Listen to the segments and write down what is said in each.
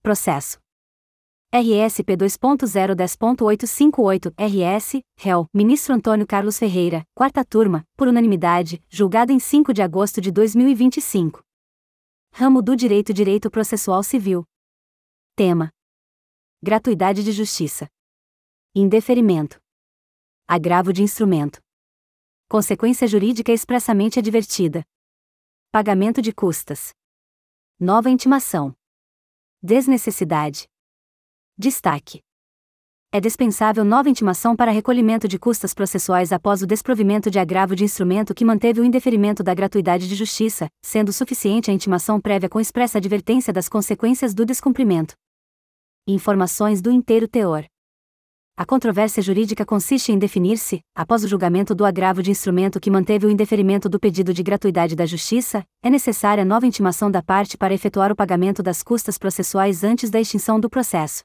Processo. RSP 2.010.858 RS, réu, ministro Antônio Carlos Ferreira, quarta turma, por unanimidade, julgado em 5 de agosto de 2025. Ramo do Direito Processual Civil. Tema: gratuidade de justiça. Indeferimento. Agravo de instrumento. Consequência jurídica expressamente advertida. Pagamento de custas. Nova intimação. Desnecessidade. Destaque: é dispensável nova intimação para recolhimento de custas processuais após o desprovimento de agravo de instrumento que manteve o indeferimento da gratuidade de justiça, sendo suficiente a intimação prévia com expressa advertência das consequências do descumprimento. Informações do inteiro teor. A controvérsia jurídica consiste em definir-se, após o julgamento do agravo de instrumento que manteve o indeferimento do pedido de gratuidade da justiça, é necessária nova intimação da parte para efetuar o pagamento das custas processuais antes da extinção do processo.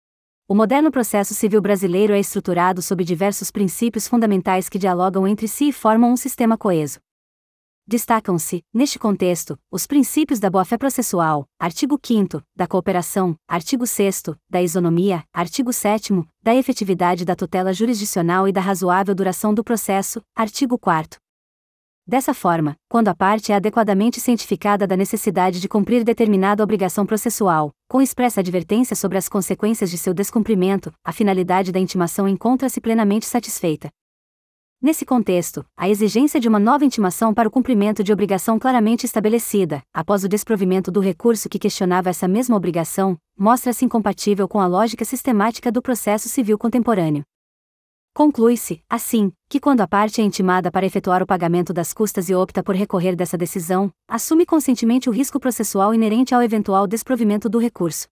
O moderno processo civil brasileiro é estruturado sob diversos princípios fundamentais que dialogam entre si e formam um sistema coeso. Destacam-se, neste contexto, os princípios da boa-fé processual, artigo 5º, da cooperação, artigo 6º, da isonomia, artigo 7º, da efetividade da tutela jurisdicional e da razoável duração do processo, artigo 4º. Dessa forma, quando a parte é adequadamente cientificada da necessidade de cumprir determinada obrigação processual, com expressa advertência sobre as consequências de seu descumprimento, a finalidade da intimação encontra-se plenamente satisfeita. Nesse contexto, a exigência de uma nova intimação para o cumprimento de obrigação claramente estabelecida, após o desprovimento do recurso que questionava essa mesma obrigação, mostra-se incompatível com a lógica sistemática do processo civil contemporâneo. Conclui-se, assim, que quando a parte é intimada para efetuar o pagamento das custas e opta por recorrer dessa decisão, assume conscientemente o risco processual inerente ao eventual desprovimento do recurso.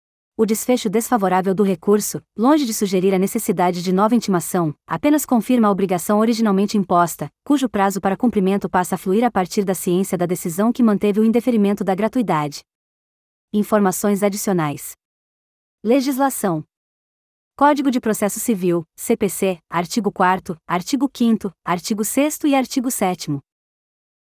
O desfecho desfavorável do recurso, longe de sugerir a necessidade de nova intimação, apenas confirma a obrigação originalmente imposta, cujo prazo para cumprimento passa a fluir a partir da ciência da decisão que manteve o indeferimento da gratuidade. Informações adicionais. Legislação. Código de Processo Civil, CPC, artigo 4º, artigo 5º, artigo 6º e artigo 7º.